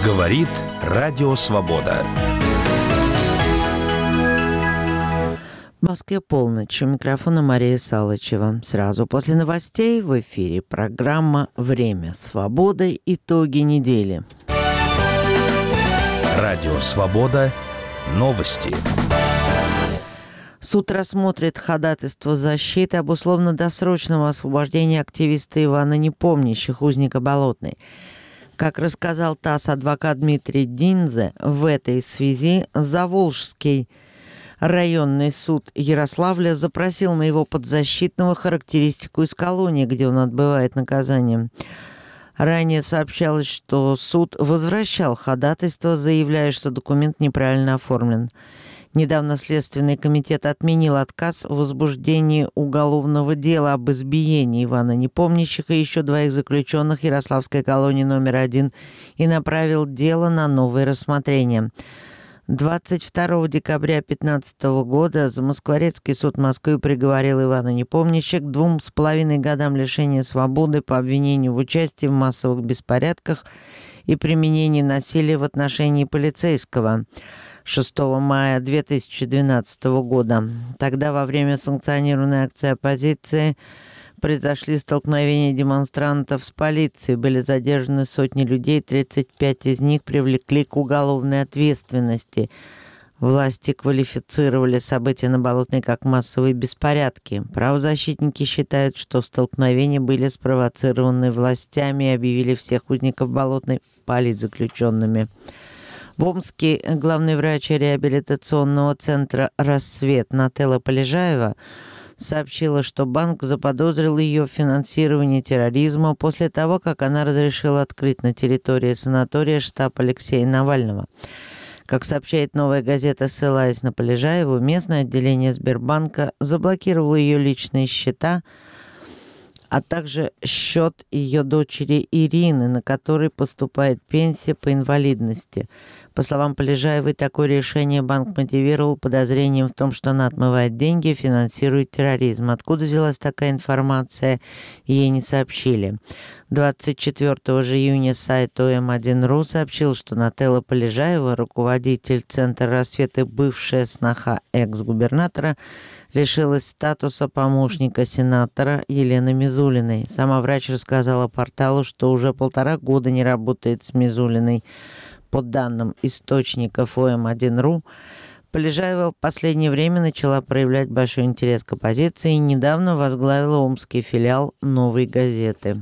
Говорит Радио Свобода. В Москве полночь. У микрофона Мария Салычева. Сразу после новостей в эфире программа «Время свободы. Итоги недели». Радио Свобода. Новости. Суд рассмотрит ходатайство защиты об условно-досрочном освобождении активиста Ивана Непомнящих, узника Болотной. Как рассказал ТАСС адвокат Дмитрий Динзе, в этой связи Заволжский районный суд Ярославля запросил на его подзащитного характеристику из колонии, где он отбывает наказание. Ранее сообщалось, что суд возвращал ходатайство, заявляя, что документ неправильно оформлен. Недавно Следственный комитет отменил отказ в возбуждении уголовного дела об избиении Ивана Непомнящих и еще двоих заключенных Ярославской колонии номер 1 и направил дело на новое рассмотрение. 22 декабря 2015 года Замоскворецкий суд Москвы приговорил Ивана Непомнящих к 2,5 годам лишения свободы по обвинению в участии в массовых беспорядках и применении насилия в отношении полицейского. 6 мая 2012 года. Тогда во время санкционированной акции оппозиции произошли столкновения демонстрантов с полицией. Были задержаны сотни людей, 35 из них привлекли к уголовной ответственности. Власти квалифицировали события на Болотной как массовые беспорядки. Правозащитники считают, что столкновения были спровоцированы властями и объявили всех узников Болотной политзаключенными. В Омске главный врач реабилитационного центра «Рассвет» Нателла Полежаева сообщила, что банк заподозрил ее в финансировании терроризма после того, как она разрешила открыть на территории санатория штаб Алексея Навального. Как сообщает «Новая газета», ссылаясь на Полежаеву, местное отделение Сбербанка заблокировало ее личные счета, а также счет ее дочери Ирины, на который поступает пенсия по инвалидности. По словам Полежаевой, такое решение банк мотивировал подозрением в том, что она отмывает деньги и финансирует терроризм. Откуда взялась такая информация, ей не сообщили. 24 же июня сайт ОМ1.ру сообщил, что Нателла Полежаева, руководитель Центра «Рассвет» и бывшая сноха экс-губернатора, лишилась статуса помощника сенатора Елены Мизулиной. Сама врач рассказала порталу, что уже 1,5 года не работает с Мизулиной. По данным источников ОМ1.ру, Полежаева в последнее время начала проявлять большой интерес к оппозиции и недавно возглавила омский филиал «Новой газеты».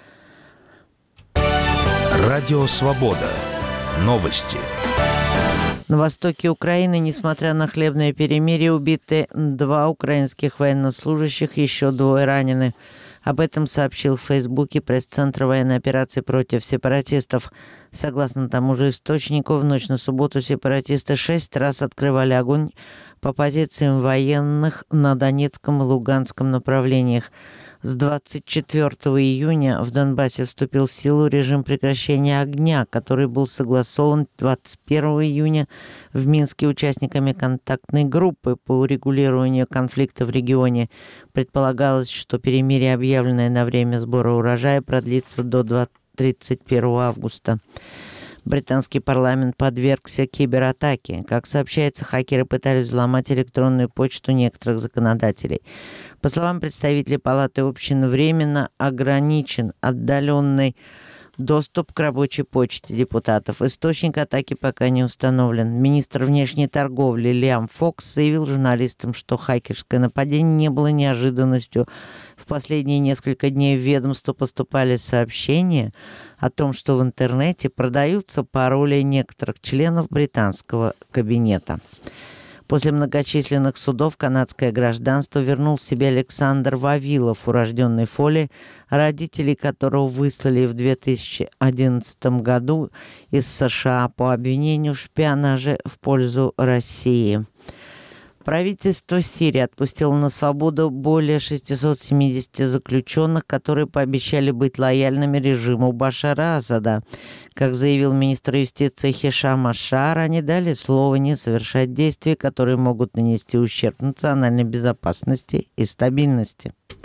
Радио Свобода. Новости. На востоке Украины, несмотря на хлебное перемирие, убиты 2 украинских военнослужащих, еще 2 ранены. Об этом сообщил в Фейсбуке пресс-центр военной операции против сепаратистов. Согласно тому же источнику, в ночь на субботу сепаратисты 6 раз открывали огонь по позициям военных на Донецком и Луганском направлениях. С 24 июня в Донбассе вступил в силу режим прекращения огня, который был согласован 21 июня в Минске участниками контактной группы по урегулированию конфликта в регионе. Предполагалось, что перемирие, объявленное на время сбора урожая, продлится до 31 августа. Британский парламент подвергся кибератаке. Как сообщается, хакеры пытались взломать электронную почту некоторых законодателей. По словам представителей Палаты общин, временно ограничен отдаленный доступ к рабочей почте депутатов. Источник атаки пока не установлен. Министр внешней торговли Лиам Фокс заявил журналистам, что хакерское нападение не было неожиданностью. В последние несколько дней в ведомство поступали сообщения о том, что в интернете продаются пароли некоторых членов британского кабинета. После многочисленных судов канадское гражданство вернул себе Александр Вавилов, урожденный Фоли, родителей которого выслали в 2011 году из США по обвинению в шпионаже в пользу России. Правительство Сирии отпустило на свободу более 670 заключенных, которые пообещали быть лояльными режиму Башара Асада. Как заявил министр юстиции Хишам Ашар, они дали слово не совершать действий, которые могут нанести ущерб национальной безопасности и стабильности.